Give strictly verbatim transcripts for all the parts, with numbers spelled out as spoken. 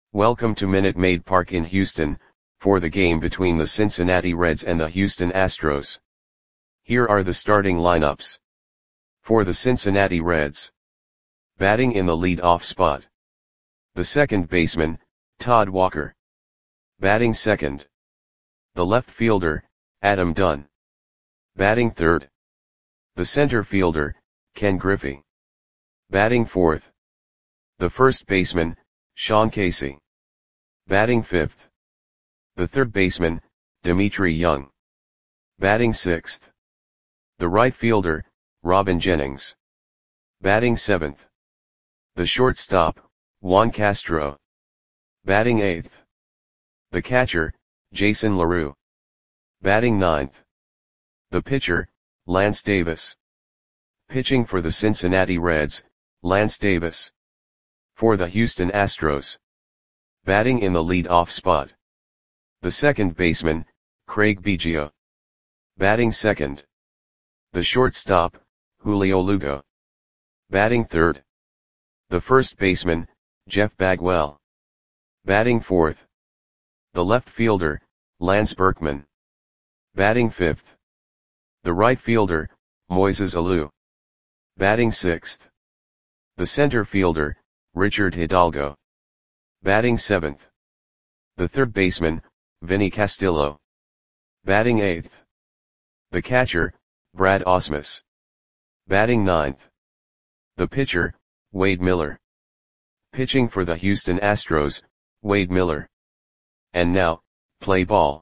Welcome to Minute Maid Park in Houston, for the game between the Cincinnati Reds and the Houston Astros. Here are the starting lineups. For the Cincinnati Reds. Batting in the lead-off spot. The second baseman, Todd Walker. Batting second. The left fielder, Adam Dunn. Batting third. The center fielder, Ken Griffey. Batting fourth. The first baseman, Sean Casey. Batting fifth. The third baseman, Dimitri Young. Batting sixth. The right fielder, Robin Jennings. Batting seventh. The shortstop, Juan Castro. Batting eighth. The catcher, Jason LaRue. Batting ninth. The pitcher, Lance Davis. Pitching for the Cincinnati Reds, Lance Davis. For the Houston Astros. Batting in the lead-off spot. The second baseman, Craig Biggio. Batting second. The shortstop, Julio Lugo. Batting third. The first baseman, Jeff Bagwell. Batting fourth. The left fielder, Lance Berkman. Batting fifth. The right fielder, Moises Alou. Batting sixth. The center fielder, Richard Hidalgo. Batting seventh. The third baseman, Vinny Castillo. Batting eighth. The catcher, Brad Ausmus. Batting ninth. The pitcher, Wade Miller. Pitching for the Houston Astros, Wade Miller. And now, play ball.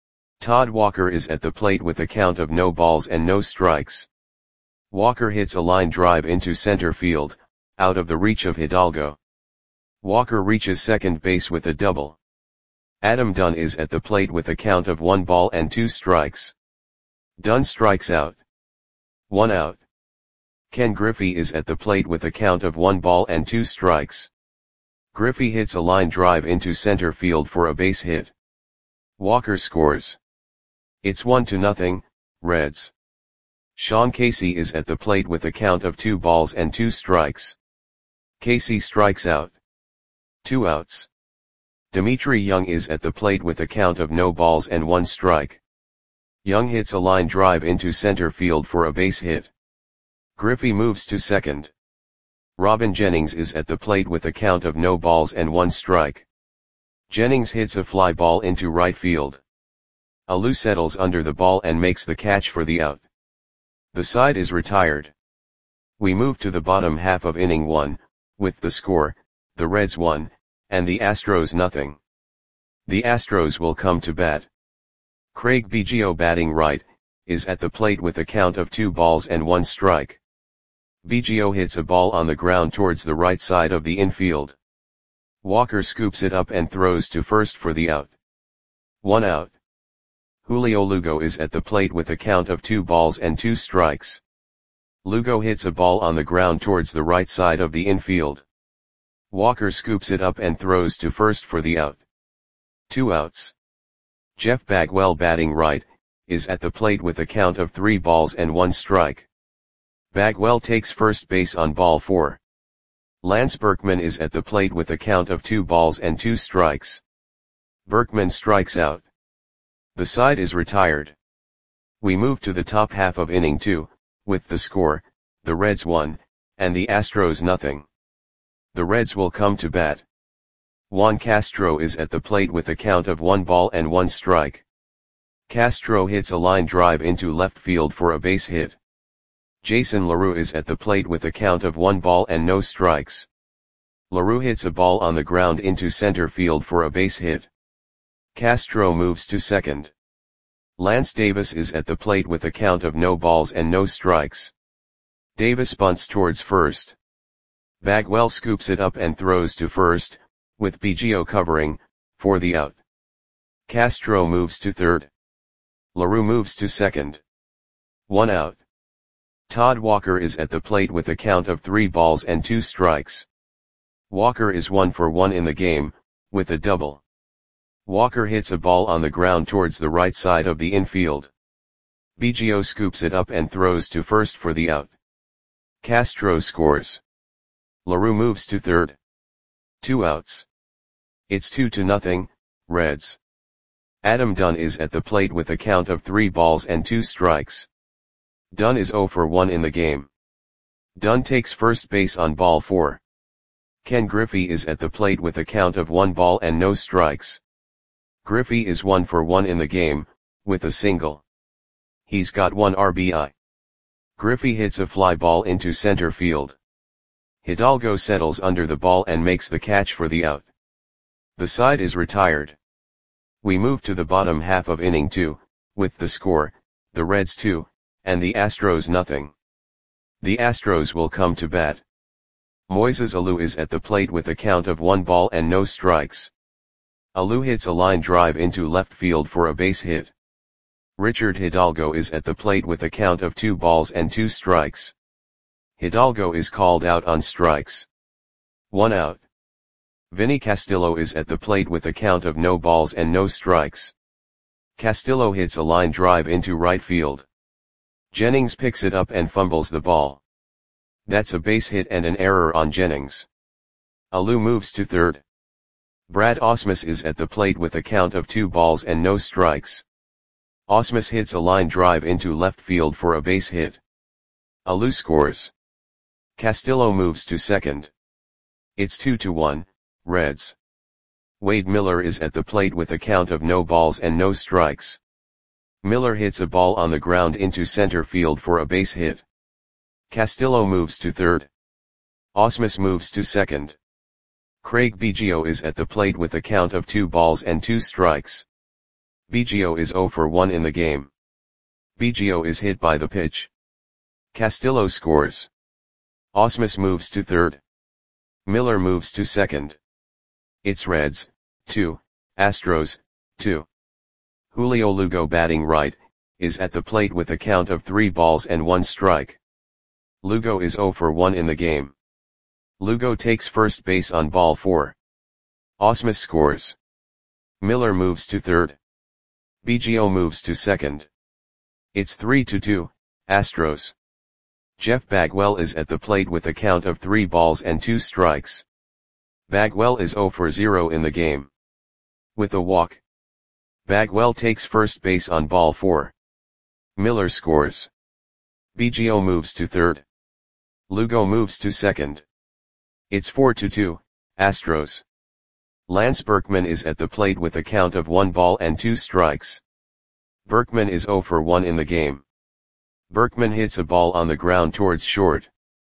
Todd Walker is at the plate with a count of no balls and no strikes. Walker hits a line drive into center field, out of the reach of Hidalgo. Walker reaches second base with a double. Adam Dunn is at the plate with a count of one ball and two strikes. Dunn strikes out. One out. Ken Griffey is at the plate with a count of one ball and two strikes. Griffey hits a line drive into center field for a base hit. Walker scores. It's one to nothing, Reds. Sean Casey is at the plate with a count of two balls and two strikes. Casey strikes out. Two outs. Dimitri Young is at the plate with a count of no balls and one strike. Young hits a line drive into center field for a base hit. Griffey moves to second. Robin Jennings is at the plate with a count of no balls and one strike. Jennings hits a fly ball into right field. Alou settles under the ball and makes the catch for the out. The side is retired. We move to the bottom half of inning one, with the score, the Reds one, and the Astros nothing. The Astros will come to bat. Craig Biggio, batting right, is at the plate with a count of two balls and one strike. Biggio hits a ball on the ground towards the right side of the infield. Walker scoops it up and throws to first for the out. One out. Julio Lugo is at the plate with a count of two balls and two strikes. Lugo hits a ball on the ground towards the right side of the infield. Walker scoops it up and throws to first for the out. Two outs. Jeff Bagwell, batting right, is at the plate with a count of three balls and one strike. Bagwell takes first base on ball four. Lance Berkman is at the plate with a count of two balls and two strikes. Berkman strikes out. The side is retired. We move to the top half of inning two, with the score, the Reds one, and the Astros nothing. The Reds will come to bat. Juan Castro is at the plate with a count of one ball and one strike. Castro hits a line drive into left field for a base hit. Jason LaRue is at the plate with a count of one ball and no strikes. LaRue hits a ball on the ground into center field for a base hit. Castro moves to second. Lance Davis is at the plate with a count of no balls and no strikes. Davis bunts towards first. Bagwell scoops it up and throws to first, with Biggio covering, for the out. Castro moves to third. LaRue moves to second. One out. Todd Walker is at the plate with a count of three balls and two strikes. Walker is one for one in the game, with a double. Walker hits a ball on the ground towards the right side of the infield. Biggio scoops it up and throws to first for the out. Castro scores. LaRue moves to third. Two outs. It's two to nothing, Reds. Adam Dunn is at the plate with a count of three balls and two strikes. Dunn is zero for one in the game. Dunn takes first base on ball four. Ken Griffey is at the plate with a count of one ball and no strikes. Griffey is one for one in the game, with a single. He's got one R B I. Griffey hits a fly ball into center field. Hidalgo settles under the ball and makes the catch for the out. The side is retired. We move to the bottom half of inning two, with the score, the Reds two, and the Astros nothing. The Astros will come to bat. Moises Alou is at the plate with a count of one ball and no strikes. Alou hits a line drive into left field for a base hit. Richard Hidalgo is at the plate with a count of two balls and two strikes. Hidalgo is called out on strikes. One out. Vinny Castillo is at the plate with a count of no balls and no strikes. Castillo hits a line drive into right field. Jennings picks it up and fumbles the ball. That's a base hit and an error on Jennings. Alou moves to third. Brad Ausmus is at the plate with a count of two balls and no strikes. Ausmus hits a line drive into left field for a base hit. Alou scores. Castillo moves to second. It's two to one, Reds. Wade Miller is at the plate with a count of no balls and no strikes. Miller hits a ball on the ground into center field for a base hit. Castillo moves to third. Ausmus moves to second. Craig Biggio is at the plate with a count of two balls and two strikes. Biggio is zero for one in the game. Biggio is hit by the pitch. Castillo scores. Ausmus moves to third. Miller moves to second. It's Reds, two, Astros, two. Julio Lugo batting right, is at the plate with a count of three balls and one strike. Lugo is zero for one in the game. Lugo takes first base on ball four. Ausmus scores. Miller moves to third. Biggio moves to second. It's three to two, Astros. Jeff Bagwell is at the plate with a count of three balls and two strikes. Bagwell is zero for zero in the game. With a walk. Bagwell takes first base on ball four. Miller scores. Biggio moves to third. Lugo moves to second. It's four to two, Astros. Lance Berkman is at the plate with a count of one ball and two strikes. Berkman is zero for one in the game. Berkman hits a ball on the ground towards short.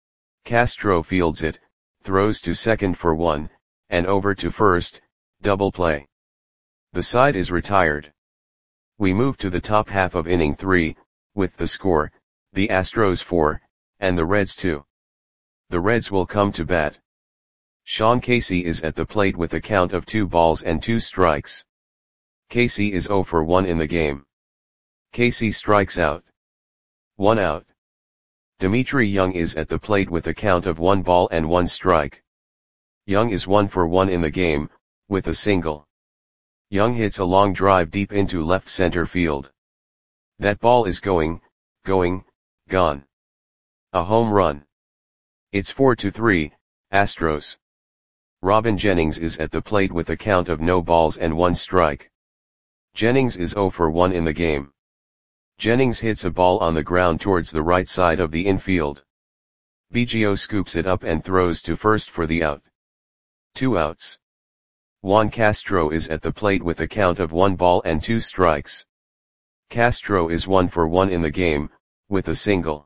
Castro fields it, throws to second for one, and over to first, double play. The side is retired. We move to the top half of inning three, with the score, the Astros four, and the Reds two. The Reds will come to bat. Sean Casey is at the plate with a count of two balls and two strikes. Casey is zero for one in the game. Casey strikes out. One out. Dimitri Young is at the plate with a count of one ball and one strike. Young is one for one in the game, with a single. Young hits a long drive deep into left center field. That ball is going, going, gone. A home run. It's four to three, Astros. Robin Jennings is at the plate with a count of no balls and one strike. Jennings is zero for one in the game. Jennings hits a ball on the ground towards the right side of the infield. Biggio scoops it up and throws to first for the out. Two outs. Juan Castro is at the plate with a count of one ball and two strikes. Castro is one for one in the game, with a single.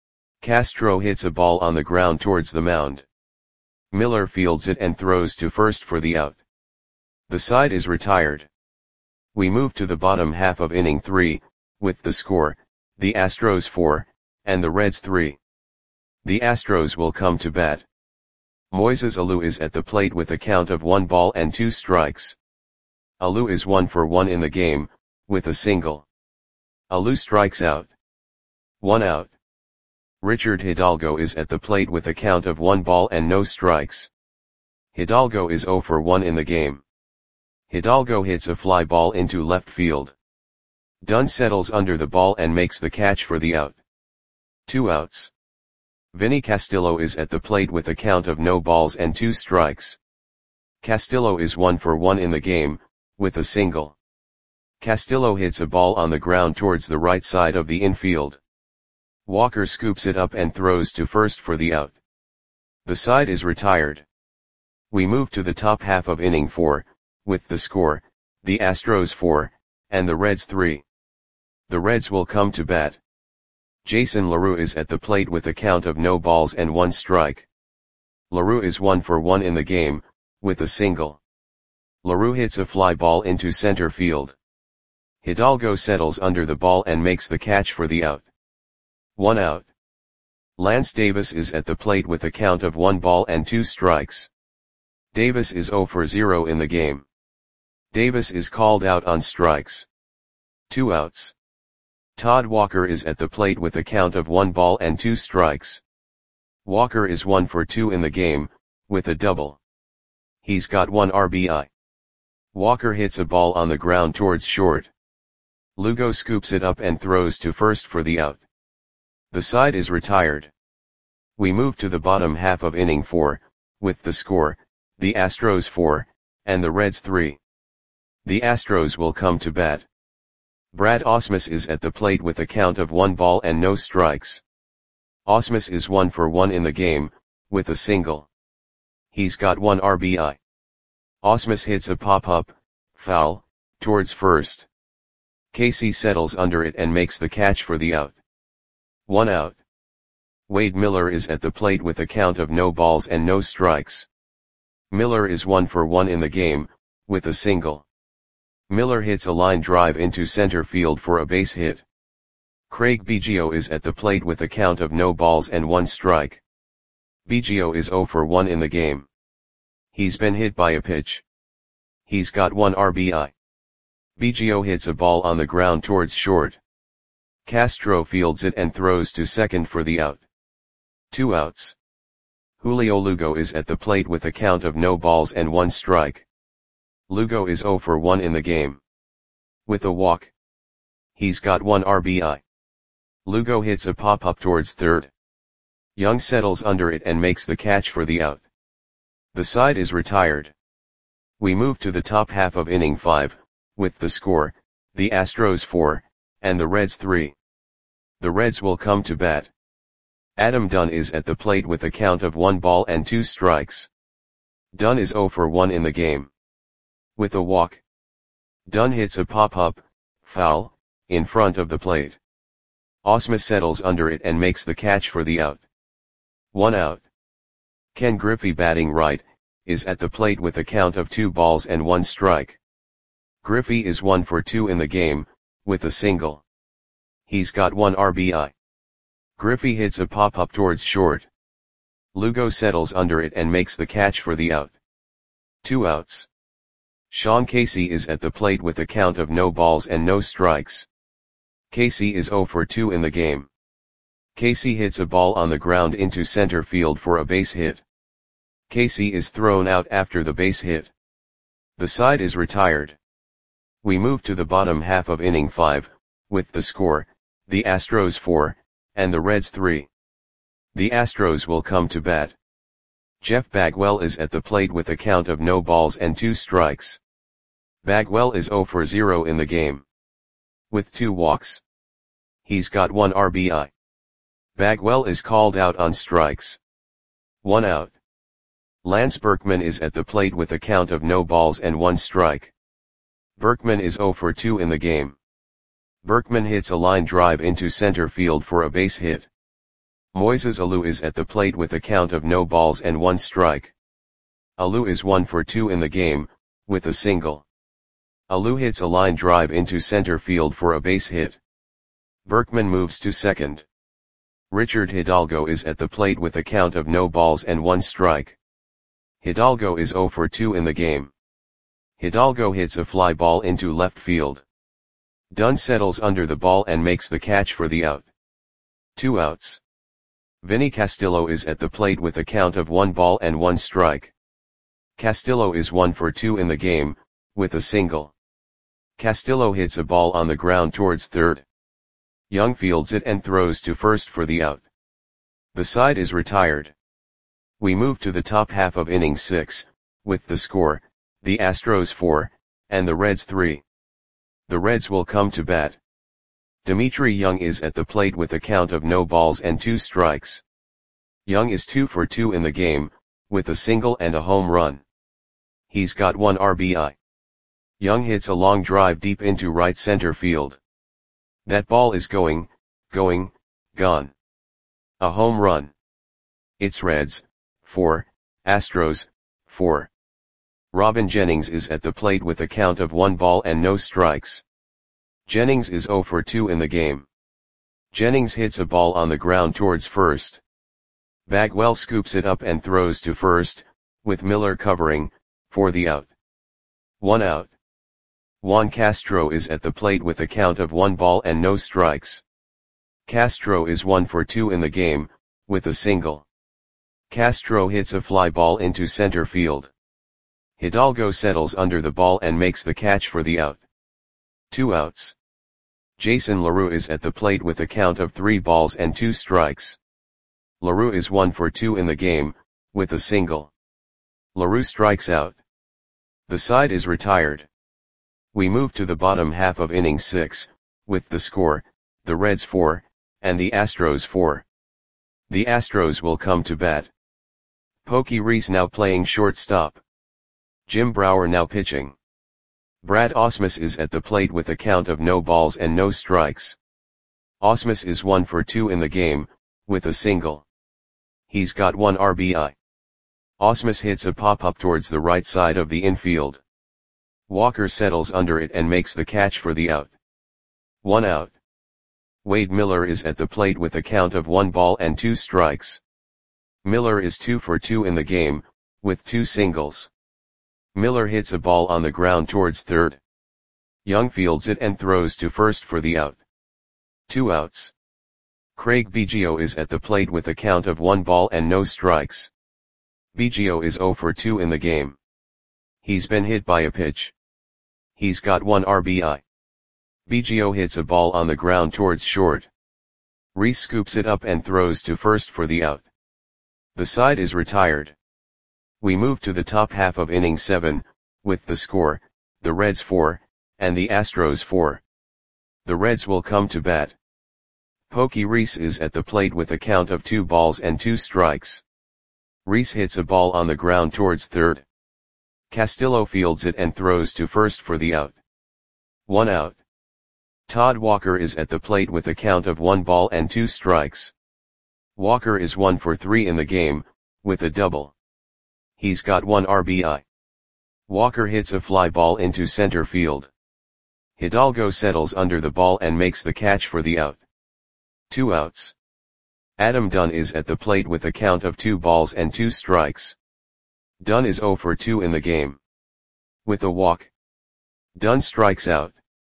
Castro hits a ball on the ground towards the mound. Miller fields it and throws to first for the out. The side is retired. We move to the bottom half of inning three, with the score, the Astros four, and the Reds three. The Astros will come to bat. Moises Alou is at the plate with a count of one ball and two strikes. Alou is one for one in the game, with a single. Alou strikes out. One out. Richard Hidalgo is at the plate with a count of one ball and no strikes. Hidalgo is zero for one in the game. Hidalgo hits a fly ball into left field. Dunn settles under the ball and makes the catch for the out. Two outs. Vinny Castillo is at the plate with a count of no balls and two strikes. Castillo is one for one in the game, with a single. Castillo hits a ball on the ground towards the right side of the infield. Walker scoops it up and throws to first for the out. The side is retired. We move to the top half of inning four, with the score, the Astros four, and the Reds three. The Reds will come to bat. Jason LaRue is at the plate with a count of no balls and one strike. LaRue is one for one in the game, with a single. LaRue hits a fly ball into center field. Hidalgo settles under the ball and makes the catch for the out. One out. Lance Davis is at the plate with a count of one ball and two strikes. Davis is zero for zero in the game. Davis is called out on strikes. Two outs. Todd Walker is at the plate with a count of one ball and two strikes. Walker is one for two in the game, with a double. He's got one R B I. Walker hits a ball on the ground towards short. Lugo scoops it up and throws to first for the out. The side is retired. We move to the bottom half of inning four, with the score, the Astros four, and the Reds three. The Astros will come to bat. Brad Ausmus is at the plate with a count of one ball and no strikes. Ausmus is one for one in the game, with a single. He's got one R B I. Ausmus hits a pop-up, foul, towards first. Casey settles under it and makes the catch for the out. One out. Wade Miller is at the plate with a count of no balls and no strikes. Miller is one for one in the game, with a single. Miller hits a line drive into center field for a base hit. Craig Biggio is at the plate with a count of no balls and one strike. Biggio is zero for one in the game. He's been hit by a pitch. He's got one R B I. Biggio hits a ball on the ground towards short. Castro fields it and throws to second for the out. Two outs. Julio Lugo is at the plate with a count of no balls and one strike. Lugo is zero for one in the game. With a walk. He's got one R B I. Lugo hits a pop-up towards third. Young settles under it and makes the catch for the out. The side is retired. We move to the top half of inning five, with the score, the Astros four, and the Reds three. The Reds will come to bat. Adam Dunn is at the plate with a count of one ball and two strikes. Dunn is zero for one in the game. With a walk. Dunn hits a pop-up, foul, in front of the plate. Ausmus settles under it and makes the catch for the out. One out. Ken Griffey, batting right, is at the plate with a count of two balls and one strike. Griffey is one for two in the game, with a single. He's got one R B I. Griffey hits a pop-up towards short. Lugo settles under it and makes the catch for the out. Two outs. Sean Casey is at the plate with a count of no balls and no strikes. Casey is zero for two in the game. Casey hits a ball on the ground into center field for a base hit. Casey is thrown out after the base hit. The side is retired. We move to the bottom half of inning five, with the score, the Astros four, and the Reds three. The Astros will come to bat. Jeff Bagwell is at the plate with a count of no balls and two strikes. Bagwell is zero for zero in the game. With two walks. He's got one R B I. Bagwell is called out on strikes. One out. Lance Berkman is at the plate with a count of no balls and one strike. Berkman is zero for two in the game. Berkman hits a line drive into center field for a base hit. Moises Alou is at the plate with a count of no balls and one strike. Alou is one for two in the game, with a single. Alou hits a line drive into center field for a base hit. Berkman moves to second. Richard Hidalgo is at the plate with a count of no balls and one strike. Hidalgo is zero for two in the game. Hidalgo hits a fly ball into left field. Dunn settles under the ball and makes the catch for the out. Two outs. Vinny Castillo is at the plate with a count of one ball and one strike. Castillo is one for two in the game, with a single. Castillo hits a ball on the ground towards third. Young fields it and throws to first for the out. The side is retired. We move to the top half of inning six, with the score, the Astros four, and the Reds three. The Reds will come to bat. Dimitri Young is at the plate with a count of no balls and two strikes. Young is two for two in the game, with a single and a home run. He's got one R B I. Young hits a long drive deep into right center field. That ball is going, going, gone. A home run. It's Reds, four, Astros, four. Robin Jennings is at the plate with a count of one ball and no strikes. Jennings is zero for two in the game. Jennings hits a ball on the ground towards first. Bagwell scoops it up and throws to first, with Miller covering, for the out. One out. Juan Castro is at the plate with a count of one ball and no strikes. Castro is one for two in the game, with a single. Castro hits a fly ball into center field. Hidalgo settles under the ball and makes the catch for the out. Two outs. Jason LaRue is at the plate with a count of three balls and two strikes. LaRue is one for two in the game, with a single. LaRue strikes out. The side is retired. We move to the bottom half of inning six, with the score, the Reds four, and the Astros four. The Astros will come to bat. Pokey Reese now playing shortstop. Jim Brower now pitching. Brad Ausmus is at the plate with a count of no balls and no strikes. Ausmus is one for two in the game, with a single. He's got one R B I. Ausmus hits a pop-up towards the right side of the infield. Walker settles under it and makes the catch for the out. One out. Wade Miller is at the plate with a count of one ball and two strikes. Miller is two for two in the game, with two singles. Miller hits a ball on the ground towards third. Young fields it and throws to first for the out. Two outs. Craig Biggio is at the plate with a count of one ball and no strikes. Biggio is zero for two in the game. He's been hit by a pitch. He's got one R B I. Biggio hits a ball on the ground towards short. Reese scoops it up and throws to first for the out. The side is retired. We move to the top half of inning seven, with the score, the Reds four, and the Astros four. The Reds will come to bat. Pokey Reese is at the plate with a count of two balls and two strikes. Reese hits a ball on the ground towards third. Castillo fields it and throws to first for the out. One out. Todd Walker is at the plate with a count of one ball and two strikes. Walker is one for three in the game, with a double. He's got one R B I. Walker hits a fly ball into center field. Hidalgo settles under the ball and makes the catch for the out. Two outs. Adam Dunn is at the plate with a count of two balls and two strikes. Dunn is zero for two in the game. With a walk. Dunn strikes out.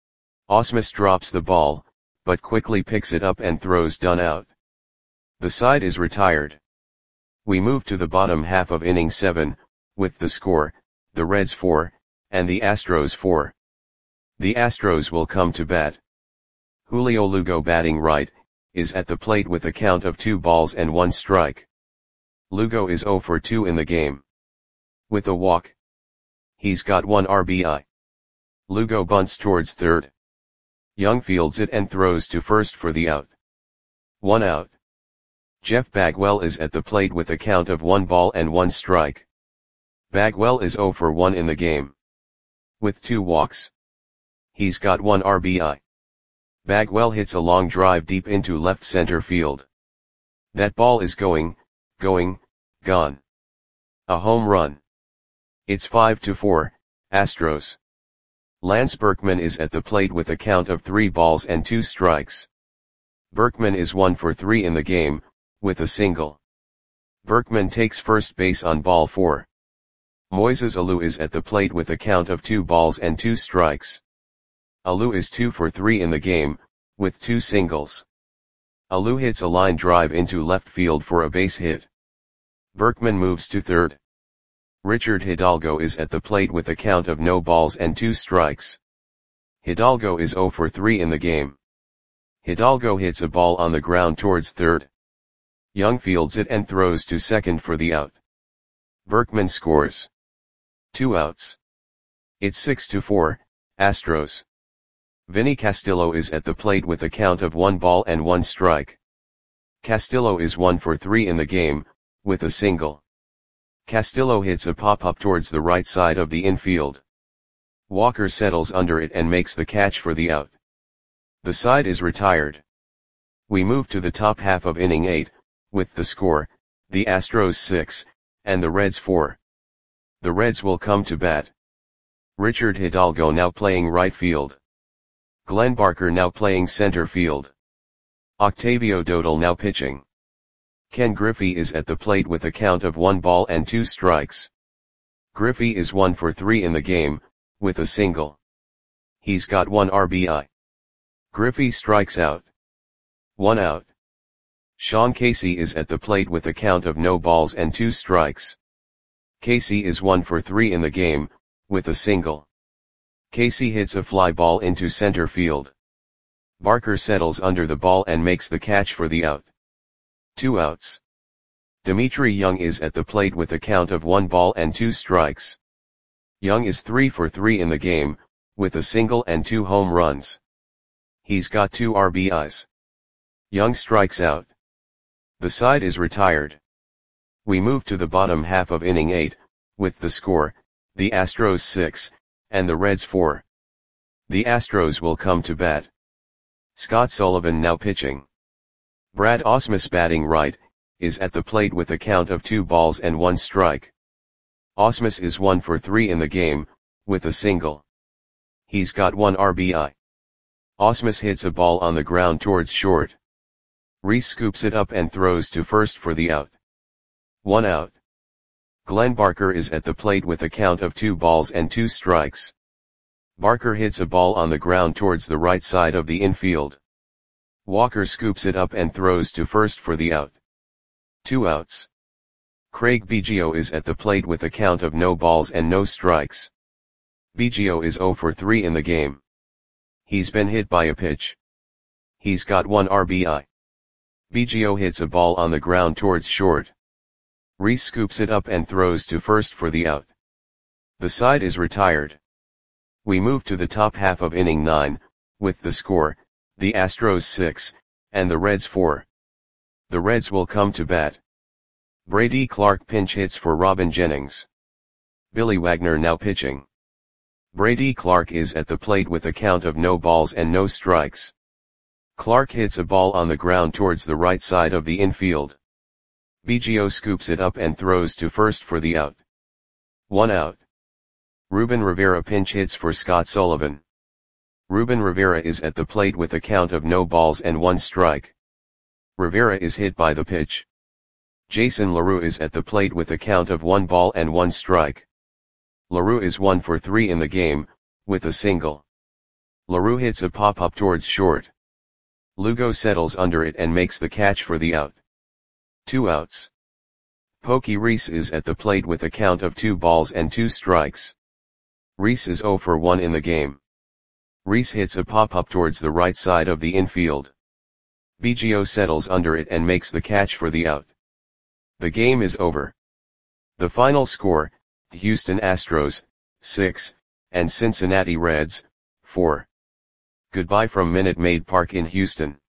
Ausmus drops the ball, but quickly picks it up and throws Dunn out. The side is retired. We move to the bottom half of inning seven, with the score, the Reds four, and the Astros four. The Astros will come to bat. Julio Lugo batting right, is at the plate with a count of two balls and one strike. Lugo is zero for two in the game. With a walk. He's got one R B I. Lugo bunts towards third. Young fields it and throws to first for the out. One out. Jeff Bagwell is at the plate with a count of one ball and one strike. Bagwell is zero for one in the game. With two walks. He's got one R B I. Bagwell hits a long drive deep into left center field. That ball is going, going, gone. A home run. It's five to four, Astros. Lance Berkman is at the plate with a count of three balls and two strikes. Berkman is one for three in the game, with a single. Berkman takes first base on ball four. Moises Alou is at the plate with a count of two balls and two strikes. Alou is two for three in the game, with two singles. Alou hits a line drive into left field for a base hit. Berkman moves to third. Richard Hidalgo is at the plate with a count of no balls and two strikes. Hidalgo is zero for three in the game. Hidalgo hits a ball on the ground towards third. Young fields it and throws to second for the out. Berkman scores. Two outs. It's six to four, Astros. Vinny Castillo is at the plate with a count of one ball and one strike. Castillo is one for three in the game, with a single. Castillo hits a pop-up towards the right side of the infield. Walker settles under it and makes the catch for the out. The side is retired. We move to the top half of inning eight, with the score, the Astros six, and the Reds four. The Reds will come to bat. Richard Hidalgo now playing right field. Glenn Barker now playing center field. Octavio Dodal now pitching. Ken Griffey is at the plate with a count of one ball and two strikes. Griffey is one for three in the game, with a single. He's got one R B I. Griffey strikes out. One out. Sean Casey is at the plate with a count of no balls and two strikes. Casey is one for three in the game, with a single. Casey hits a fly ball into center field. Barker settles under the ball and makes the catch for the out. Two outs. Dimitri Young is at the plate with a count of one ball and two strikes. Young is three for three in the game, with a single and two home runs. He's got two R B Is. Young strikes out. The side is retired. We move to the bottom half of inning eight, with the score, the Astros six, and the Reds four. The Astros will come to bat. Scott Sullivan now pitching. Brad Ausmus batting right, is at the plate with a count of two balls and one strike. Ausmus is one for three in the game, with a single. He's got one R B I. Ausmus hits a ball on the ground towards short. Reese scoops it up and throws to first for the out. One out. Glenn Barker is at the plate with a count of two balls and two strikes. Barker hits a ball on the ground towards the right side of the infield. Walker scoops it up and throws to first for the out. Two outs. Craig Biggio is at the plate with a count of no balls and no strikes. Biggio is zero for three in the game. He's been hit by a pitch. He's got one R B I. Biggio hits a ball on the ground towards short. Reese scoops it up and throws to first for the out. The side is retired. We move to the top half of inning nine, with the score, the Astros six, and the Reds four. The Reds will come to bat. Brady Clark pinch hits for Robin Jennings. Billy Wagner now pitching. Brady Clark is at the plate with a count of no balls and no strikes. Clark hits a ball on the ground towards the right side of the infield. Biggio scoops it up and throws to first for the out. One out. Ruben Rivera pinch hits for Scott Sullivan. Ruben Rivera is at the plate with a count of no balls and one strike. Rivera is hit by the pitch. Jason LaRue is at the plate with a count of one ball and one strike. LaRue is one for three in the game, with a single. LaRue hits a pop-up towards short. Lugo settles under it and makes the catch for the out. Two outs. Pokey Reese is at the plate with a count of two balls and two strikes. Reese is zero for one in the game. Reese hits a pop-up towards the right side of the infield. Biggio settles under it and makes the catch for the out. The game is over. The final score, Houston Astros, six, and Cincinnati Reds, four. Goodbye from Minute Maid Park in Houston.